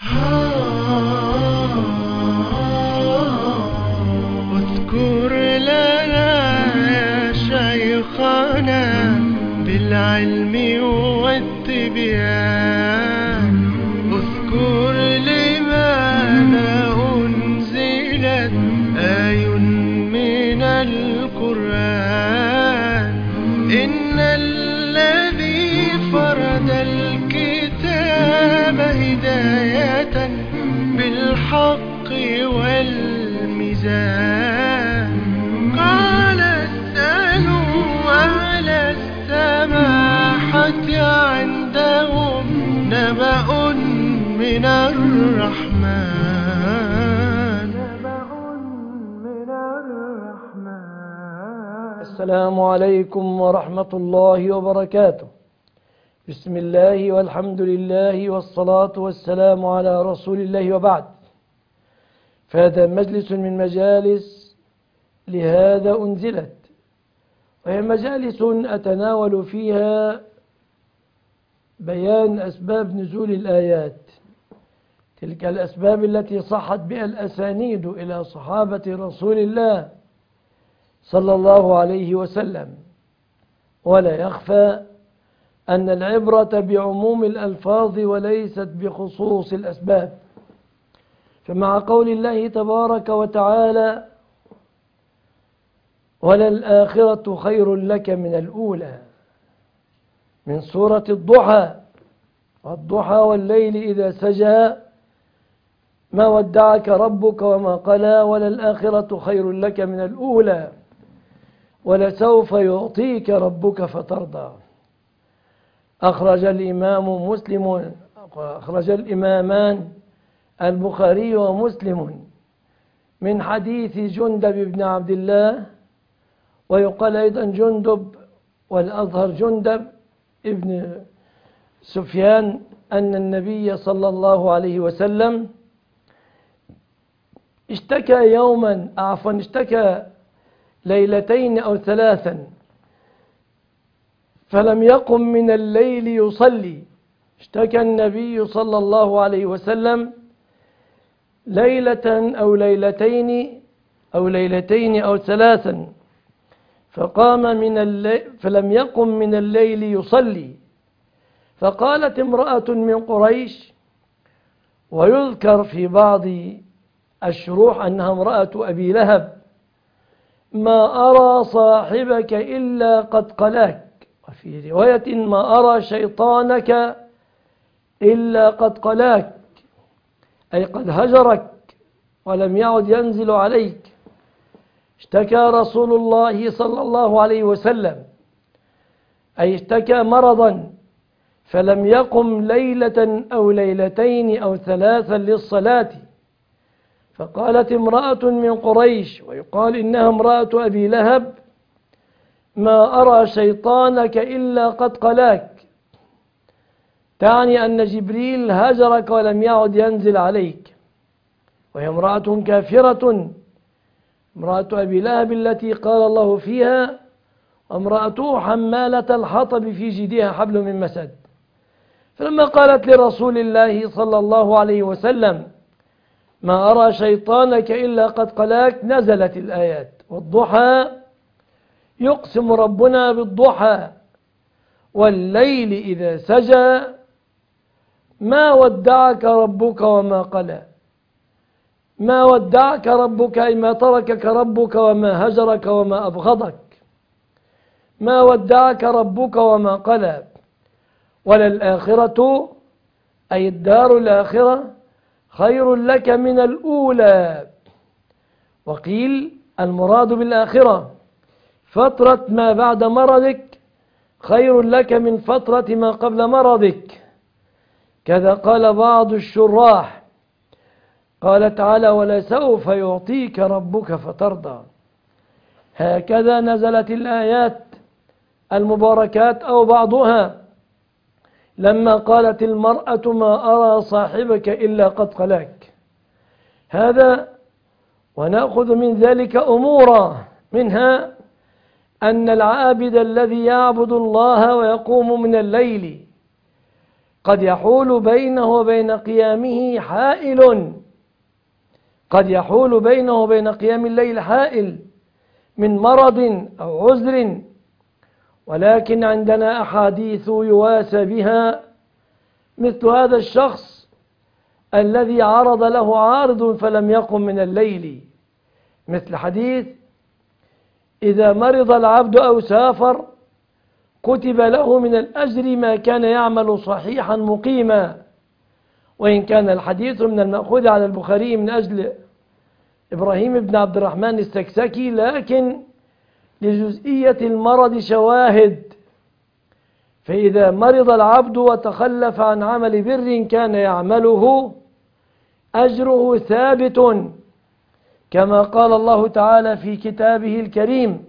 واذكر لنا يا شيخنا بالعلم والتبيان، اذكر لماذا أنزلت آي من القرآن. إن الذي فرد الكتاب هداية بالحق والميزان، قال اسألوا أهل السماحة عندهم نبأ من الرحمن. السلام عليكم ورحمة الله وبركاته. بسم الله والحمد لله والصلاة والسلام على رسول الله، وبعد. فهذا مجلس من مجالس لهذا أنزلت، وهي مجالس أتناول فيها بيان أسباب نزول الآيات، تلك الأسباب التي صحت بها الأسانيد إلى صحابة رسول الله صلى الله عليه وسلم. ولا يخفى أن العبرة بعموم الألفاظ وليست بخصوص الأسباب. فمع قول الله تبارك وتعالى: وللآخرة خير لك من الأولى، من سورة الضحى: والضحى والليل إذا سجى ما ودعك ربك وما قلى، وللآخرة خير لك من الأولى ولسوف يعطيك ربك فترضى. أخرج الإمامان البخاري ومسلم من حديث جندب بن عبد الله، ويقال أيضا جندب، والأظهر جندب ابن سفيان، أن النبي صلى الله عليه وسلم اشتكى ليلتين أو ثلاثا، فلم يقم من الليل يصلي. اشتكى النبي صلى الله عليه وسلم ليلة أو ليلتين أو ثلاثا، فلم يقم من الليل يصلي. فقالت امرأة من قريش، ويذكر في بعض الشروح أنها امرأة أبي لهب: ما أرى صاحبك إلا قد قلاك. وفي رواية: ما أرى شيطانك إلا قد قلاك، أي قد هجرك ولم يعد ينزل عليك. اشتكى رسول الله صلى الله عليه وسلم، أي اشتكى مرضا، فلم يقم ليلة أو ليلتين أو ثلاثا للصلاة. فقالت امرأة من قريش، ويقال إنها امرأة أبي لهب: ما أرى شيطانك إلا قد قلاك، تعني أن جبريل هجرك ولم يعد ينزل عليك. وهي امرأة كافرة، امرأة أبي لهب التي قال الله فيها: امرأته حمالة الحطب في جيدها حبل من مسد. فلما قالت لرسول الله صلى الله عليه وسلم: ما أرى شيطانك إلا قد قلاك، نزلت الآيات: والضحى يقسم ربنا بالضحى والليل إذا سجى ما ودعك ربك وما قلى. ما ودعك ربك أي ما تركك ربك وما هجرك وما أبغضك. ما ودعك ربك وما قلى. وللآخرة أي الدار الآخرة خير لك من الأولى. وقيل المراد بالآخرة فترة ما بعد مرضك خير لك من فترة ما قبل مرضك. كذا قال بعض الشراح، قال تعالى: ولسوف يعطيك ربك فترضى. هكذا نزلت الآيات المباركات أو بعضها لما قالت المرأة: ما أرى صاحبك إلا قد قلاك. هذا ونأخذ من ذلك أمورا، منها أن العابد الذي يعبد الله ويقوم من الليل قد يحول بينه وبين قيامه حائل، قد يحول بينه وبين قيام الليل حائل من مرض أو عذر، ولكن عندنا أحاديث يواسى بها مثل هذا الشخص الذي عرض له عارض فلم يقم من الليل، مثل حديث إذا مرض العبد أو سافر كتب له من الأجر ما كان يعمل صحيحا مقيما. وإن كان الحديث من المأخوذ على البخاري من أجل إبراهيم بن عبد الرحمن السكسكي، لكن لجزئية المرض شواهد. فإذا مرض العبد وتخلف عن عمل بر كان يعمله أجره ثابت، كما قال الله تعالى في كتابه الكريم: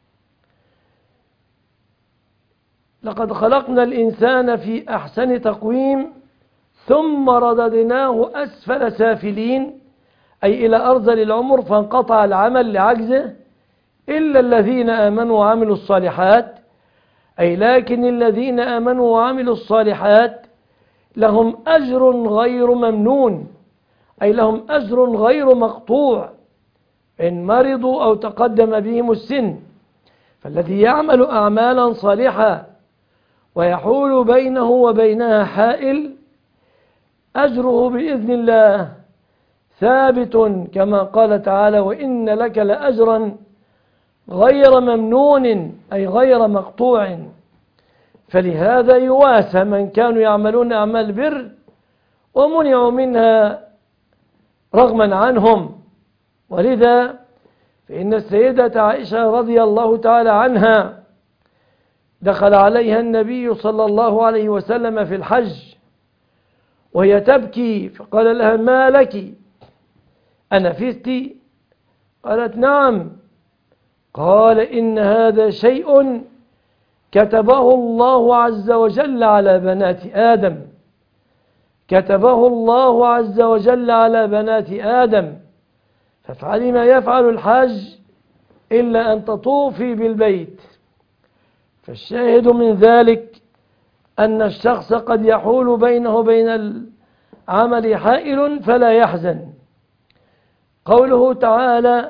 لقد خلقنا الإنسان في أحسن تقويم ثم رددناه أسفل سافلين، أي إلى أرذل العمر فانقطع العمل لعجزه، إلا الذين آمنوا وعملوا الصالحات، أي لكن الذين آمنوا وعملوا الصالحات لهم أجر غير ممنون، أي لهم أجر غير مقطوع إن مرضوا أو تقدم بهم السن. فالذي يعمل أعمالا صالحة ويحول بينه وبينها حائل أجره بإذن الله ثابت، كما قال تعالى: وإن لك لأجرا غير ممنون، أي غير مقطوع. فلهذا يواسى من كانوا يعملون أعمال بر ومنعوا منها رغما عنهم. ولذا فإن السيدة عائشة رضي الله تعالى عنها دخل عليها النبي صلى الله عليه وسلم في الحج وهي تبكي، فقال لها: ما لك؟ أنفست؟ قالت: نعم. قال: إن هذا شيء كتبه الله عز وجل على بنات آدم، كتبه الله عز وجل على بنات آدم، فافعلي ما يفعل الحاج إلا أن تطوفي بالبيت. فالشاهد من ذلك أن الشخص قد يحول بينه وبين العمل حائل فلا يحزن. قوله تعالى: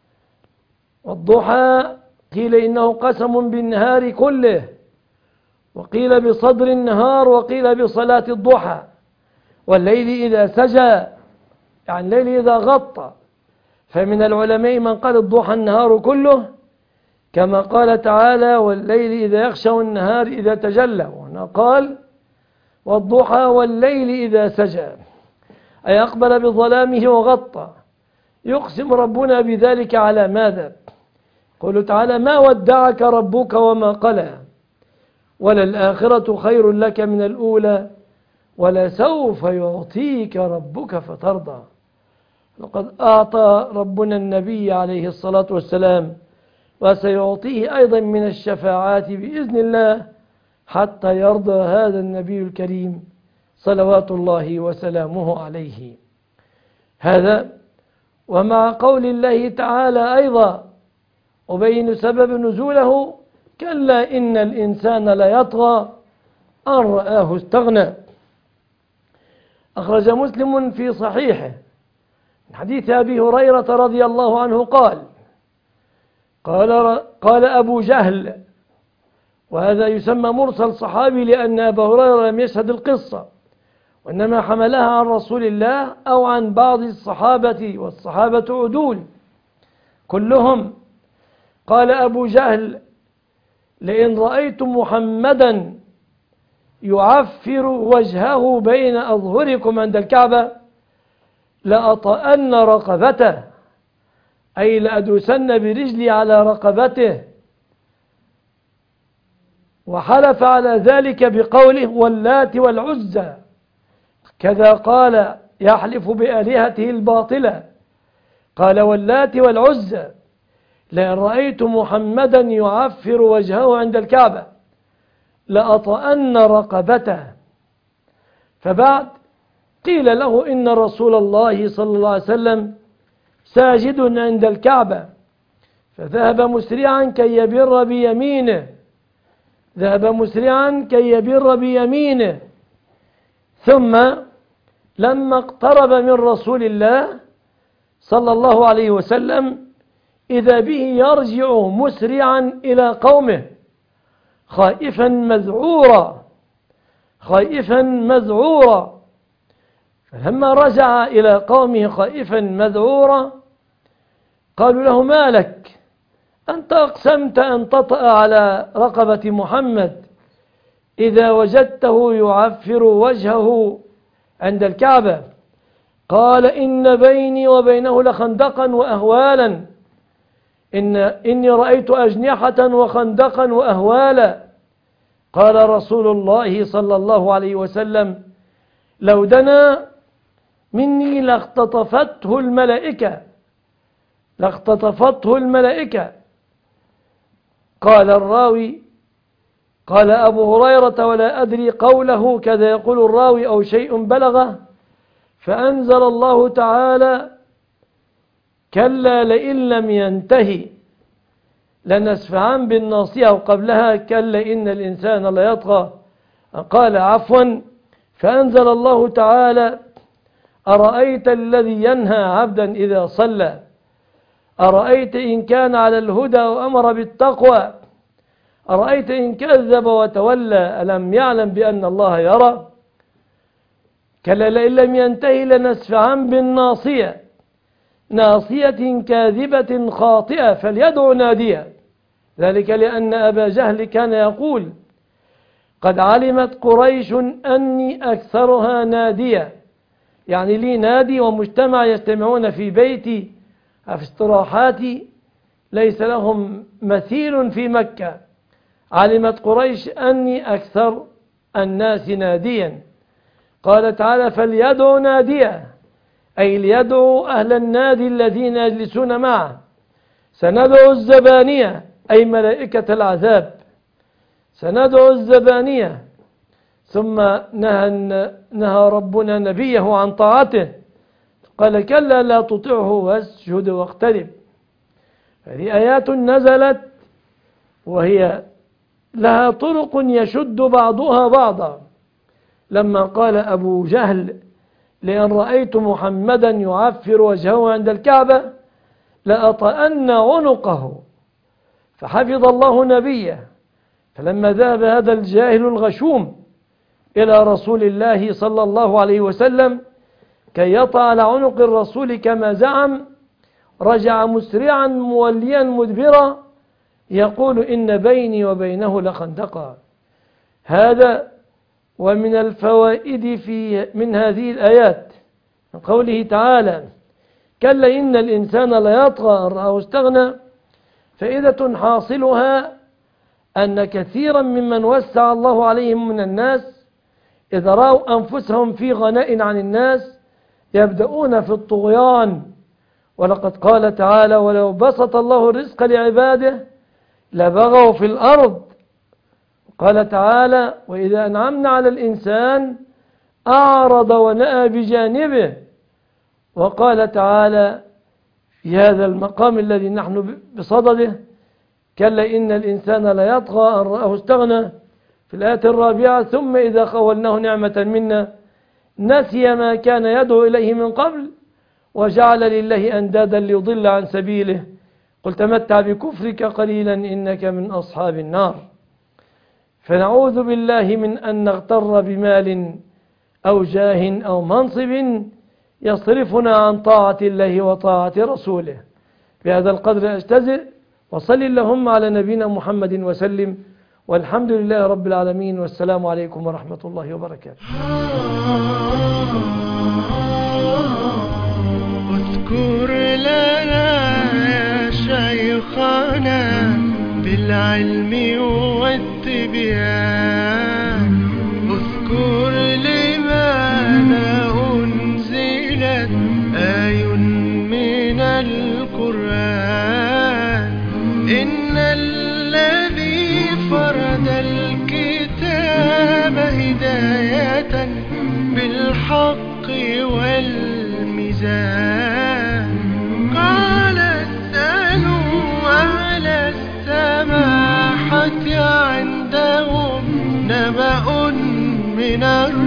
والضحى، قيل إنه قسم بالنهار كله، وقيل بصدر النهار، وقيل بصلاة الضحى. والليل إذا سجى، يعني الليل إذا غطى. فمن العلماء من قال الضحى النهار كله، كما قال تعالى: والليل إذا يغشى والنهار إذا تجلى. وهنا قال: والضحى والليل إذا سجى، أي أقبل بظلامه وغطى. يقسم ربنا بذلك على ماذا؟ قوله تعالى: ما ودعك ربك وما قلى، وللآخرة خير لك من الأولى ولسوف يعطيك ربك فترضى. لقد أعطى ربنا النبي عليه الصلاة والسلام، وسيعطيه أيضا من الشفاعات بإذن الله حتى يرضى هذا النبي الكريم صلوات الله وسلامه عليه. هذا ومع قول الله تعالى أيضا أبين سبب نزوله: كلا إن الإنسان ليطغى أن رآه استغنى. أخرج مسلم في صحيحه من حديث أبي هريرة رضي الله عنه قال أبو جهل، وهذا يسمى مرسل صحابي لأن أبا هريرة لم يشهد القصة، وإنما حملها عن رسول الله أو عن بعض الصحابة، والصحابة عدول كلهم. قال أبو جهل: لئن رأيت محمدا يعفر وجهه بين أظهركم عند الكعبة لأطأن رقبته، أي لأدوسن برجلي على رقبته. وحلف على ذلك بقوله: واللات والعزى، كذا قال يحلف بآلهته الباطلة. قال: واللات والعزى، لئن رأيت محمدا يعفر وجهه عند الكعبة لأطأن رقبته. فبعد قيل له: إن رسول الله صلى الله عليه وسلم ساجد عند الكعبة، فذهب مسرعا كي يبر بيمينه، ذهب مسرعا كي يبر بيمينه، ثم لما اقترب من رسول الله صلى الله عليه وسلم إذا به يرجع مسرعا إلى قومه خائفا مذعورا. فلما رجع إلى قومه خائفا مذعورا قالوا له: ما لك؟ أنت أقسمت أن تطأ على رقبة محمد إذا وجدته يعفر وجهه عند الكعبة. قال: إن بيني وبينه لخندقا وأهوالا، إني رأيت أجنحة وخندقا وأهوالا. قال رسول الله صلى الله عليه وسلم: لو دنا مني لاختطفته الملائكة. قال الراوي: قال أبو هريرة ولا أدري قوله كذا يقول الراوي أو شيء بلغه، فأنزل الله تعالى: كلا لئن لم ينتهي لنسفعن بالناصية، وقبلها: كلا إن الإنسان ليطغى. قال عفوا، فأنزل الله تعالى: أرأيت الذي ينهى عبدا إذا صلى، أرأيت إن كان على الهدى وأمر بالتقوى، أرأيت إن كذب وتولى، ألم يعلم بأن الله يرى. كلا لئن لم ينتهي لنسفعن بالناصية، ناصية كاذبة خاطئة، فليدعو ناديا. ذلك لأن أبا جهل كان يقول: قد علمت قريش أني أكثرها نادية، يعني لي نادي ومجتمع يجتمعون في بيتي في استراحاتي ليس لهم مثيل في مكة. علمت قريش أني أكثر الناس ناديا. قال تعالى: فليدعو ناديا، أي ليدعو أهل النادي الذين يجلسون معه. سندعو الزبانية، أي ملائكة العذاب، سندعو الزبانية. ثم نهى ربنا نبيه عن طاعته، قال: كلا لا تطعه واسجد واقترب. هذه آيات نزلت وهي لها طرق يشد بعضها بعضا. لما قال أبو جهل: لأن رأيت محمدا يعفر وجهه عند الكعبة لأطأن عنقه، فحفظ الله نبيه. فلما ذهب هذا الجاهل الغشوم إلى رسول الله صلى الله عليه وسلم كي يطأ على عنق الرسول كما زعم، رجع مسرعا موليا مدبرا يقول: إن بيني وبينه لخندقا. هذا ومن الفوائد من هذه الآيات من قوله تعالى: كلا إن الإنسان ليطغى أن رآه استغنى. فائدة حاصلها أن كثيرا ممن وسع الله عليهم من الناس إذا رأوا أنفسهم في غناء عن الناس يبدأون في الطغيان. ولقد قال تعالى: ولو بسط الله الرزق لعباده لبغوا في الأرض. قال تعالى: وإذا أنعمنا على الإنسان أعرض ونأى بجانبه. وقال تعالى في هذا المقام الذي نحن بصدده: كلا إن الإنسان ليطغى أن رآه استغنى، في الآية الرابعة: ثم إذا خولناه نعمة منا نسي ما كان يدعو إليه من قبل وجعل لله أندادا ليضل عن سبيله، قل تمتع بكفرك قليلا إنك من أصحاب النار. فنعوذ بالله من أن نغتر بمال أو جاه أو منصب يصرفنا عن طاعة الله وطاعة رسوله. بهذا القدر أجتزئ، وصل اللهم على نبينا محمد وسلم، والحمد لله رب العالمين، والسلام عليكم ورحمة الله وبركاته. اذكر لنا يا شيخنا بالعلم والتبيان، اذكر لماذا أنزلت آي من القرآن. إن الذي فرد الكتاب هداية بالحق والميزان. قال اسألوا على السماحة عندهم نبأ من